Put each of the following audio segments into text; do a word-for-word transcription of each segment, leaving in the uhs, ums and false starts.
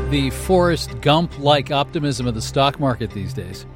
The Forrest Gump-like optimism of the stock market these days.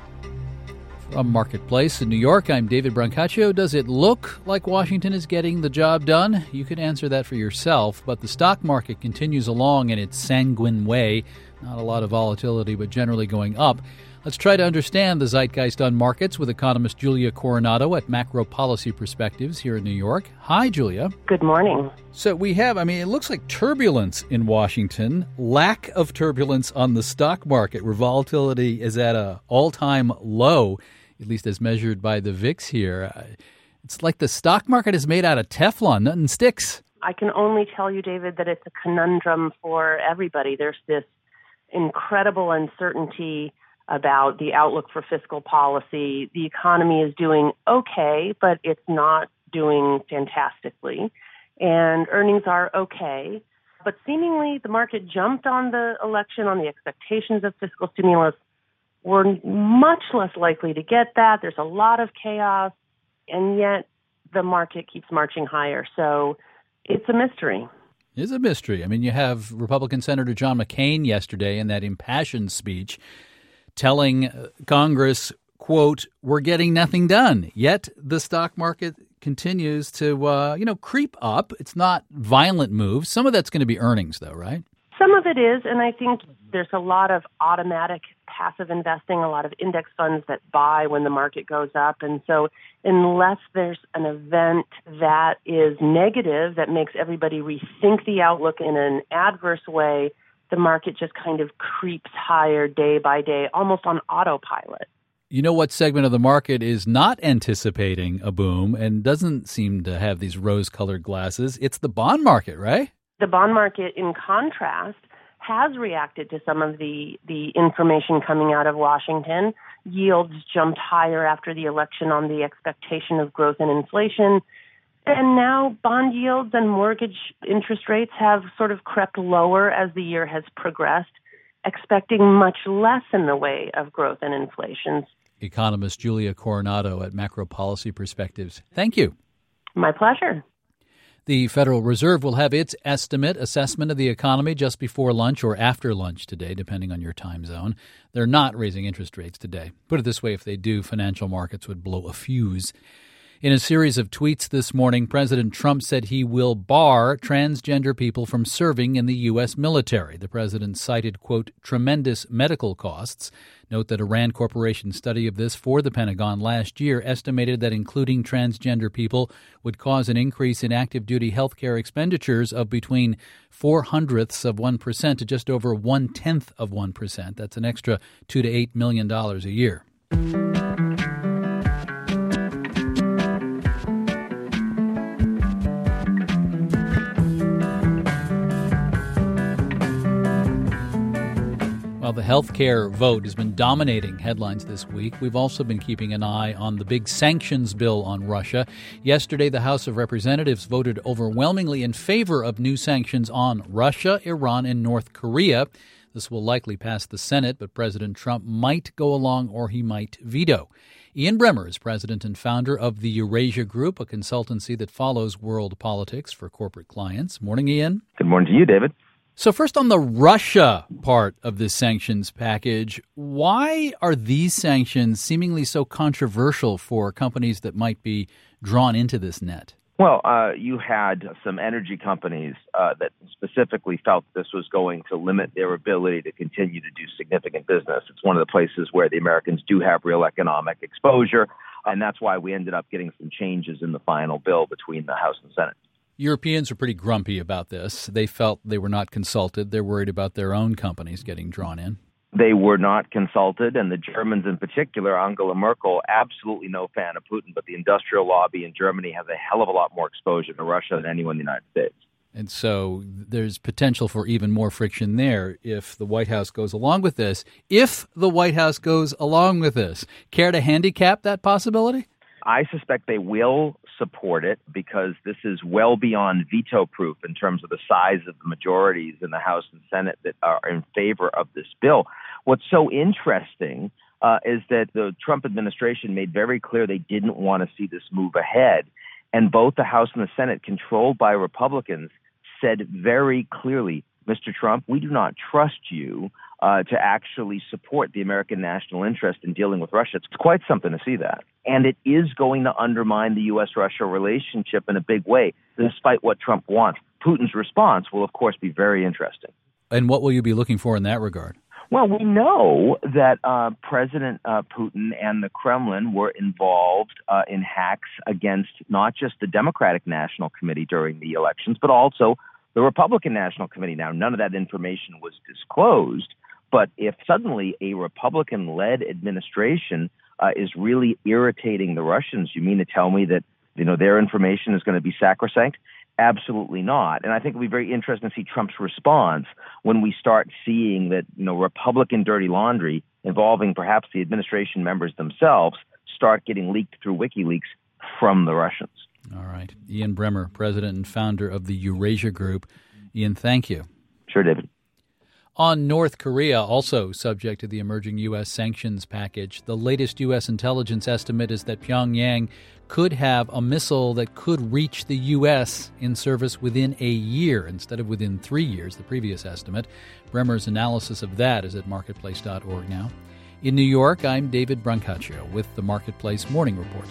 From Marketplace in New York, I'm David Brancaccio. Does it look like Washington is getting the job done? You can answer that for yourself, but the stock market continues along in its sanguine way. Not a lot of volatility, but generally going up. Let's try to understand the zeitgeist on markets with economist Julia Coronado at Macro Policy Perspectives here in New York. Hi, Julia. Good morning. So we have, I mean, it looks like turbulence in Washington, lack of turbulence on the stock market, where volatility is at an all-time low, at least as measured by the V I X here. It's like the stock market is made out of Teflon, nothing sticks. I can only tell you, David, that it's a conundrum for everybody. There's this incredible uncertainty about the outlook for fiscal policy. The economy is doing okay, but it's not doing fantastically. And earnings are okay. But seemingly the market jumped on the election on the expectations of fiscal stimulus. We're much less likely to get that. There's a lot of chaos, and yet the market keeps marching higher. So it's a mystery. It's a mystery. I mean, you have Republican Senator John McCain yesterday in that impassioned speech telling Congress, quote, we're getting nothing done. Yet the stock market continues to, uh, you know, creep up. It's not violent moves. Some of that's going to be earnings, though, right? Some of it is, and I think there's a lot of automatic passive investing, a lot of index funds that buy when the market goes up. And so unless there's an event that is negative, that makes everybody rethink the outlook in an adverse way, the market just kind of creeps higher day by day, almost on autopilot. You know what segment of the market is not anticipating a boom and doesn't seem to have these rose-colored glasses? It's the bond market, right? The bond market, in contrast, has reacted to some of the, the information coming out of Washington. Yields jumped higher after the election on the expectation of growth and inflation. And now bond yields and mortgage interest rates have sort of crept lower as the year has progressed, expecting much less in the way of growth and inflation. Economist Julia Coronado at Macro Policy Perspectives. Thank you. My pleasure. The Federal Reserve will have its estimate assessment of the economy just before lunch or after lunch today, depending on your time zone. They're not raising interest rates today. Put it this way, if they do, financial markets would blow a fuse. In a series of tweets this morning, President Trump said he will bar transgender people from serving in the U S military. The president cited, quote, tremendous medical costs. Note that a Rand Corporation study of this for the Pentagon last year estimated that including transgender people would cause an increase in active duty health care expenditures of between four hundredths of one percent to just over one tenth of one percent. That's an extra two to eight million dollars a year. Well, the health care vote has been dominating headlines this week. We've also been keeping an eye on the big sanctions bill on Russia. Yesterday, the House of Representatives voted overwhelmingly in favor of new sanctions on Russia, Iran, and North Korea. This will likely pass the Senate, but President Trump might go along or he might veto. Ian Bremmer is president and founder of the Eurasia Group, a consultancy that follows world politics for corporate clients. Morning, Ian. Good morning to you, David. So first on the Russia part of this sanctions package, why are these sanctions seemingly so controversial for companies that might be drawn into this net? Well, uh, you had some energy companies uh, that specifically felt this was going to limit their ability to continue to do significant business. It's one of the places where the Americans do have real economic exposure, and that's why we ended up getting some changes in the final bill between the House and Senate. Europeans are pretty grumpy about this. They felt they were not consulted. They're worried about their own companies getting drawn in. They were not consulted, and the Germans in particular, Angela Merkel, absolutely no fan of Putin, but the industrial lobby in Germany has a hell of a lot more exposure to Russia than anyone in the United States. And so there's potential for even more friction there if the White House goes along with this. If the White House goes along with this, care to handicap that possibility? I suspect they will support it because this is well beyond veto proof in terms of the size of the majorities in the House and Senate that are in favor of this bill. What's so interesting uh, is that the Trump administration made very clear they didn't want to see this move ahead. And both the House and the Senate, controlled by Republicans, said very clearly Mister Trump, we do not trust you uh, to actually support the American national interest in dealing with Russia. It's quite something to see that. And it is going to undermine the U S Russia relationship in a big way, despite what Trump wants. Putin's response will, of course, be very interesting. And what will you be looking for in that regard? Well, we know that uh, President uh, Putin and the Kremlin were involved uh, in hacks against not just the Democratic National Committee during the elections, but also the Republican National Committee. Now, none of that information was disclosed, but if suddenly a Republican-led administration uh, is really irritating the Russians, you mean to tell me that, you know, their information is going to be sacrosanct? Absolutely not. And I think it'll be very interesting to see Trump's response when we start seeing that, you know, Republican dirty laundry involving perhaps the administration members themselves start getting leaked through WikiLeaks from the Russians. All right. Ian Bremmer, president and founder of the Eurasia Group. Ian, thank you. Sure, David. On North Korea, also subject to the emerging U S sanctions package, the latest U S intelligence estimate is that Pyongyang could have a missile that could reach the U S in service within a year instead of within three years, the previous estimate. Bremmer's analysis of that is at marketplace dot org now. In New York, I'm David Brancaccio with the Marketplace Morning Report.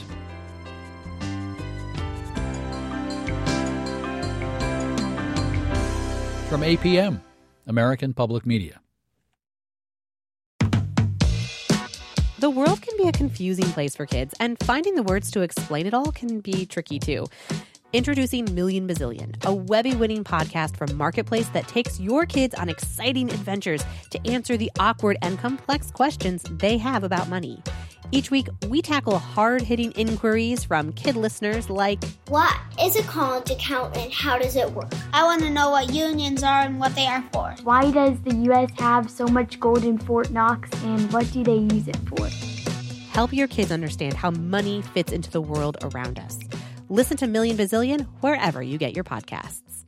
From A P M, American Public Media. The world can be a confusing place for kids, and finding the words to explain it all can be tricky too. Introducing Million Bazillion, a Webby-winning podcast from Marketplace that takes your kids on exciting adventures to answer the awkward and complex questions they have about money. Each week, we tackle hard-hitting inquiries from kid listeners like, what is a college account and how does it work? I want to know what unions are and what they are for. Why does the U S have so much gold in Fort Knox and what do they use it for? Help your kids understand how money fits into the world around us. Listen to Million Bazillion wherever you get your podcasts.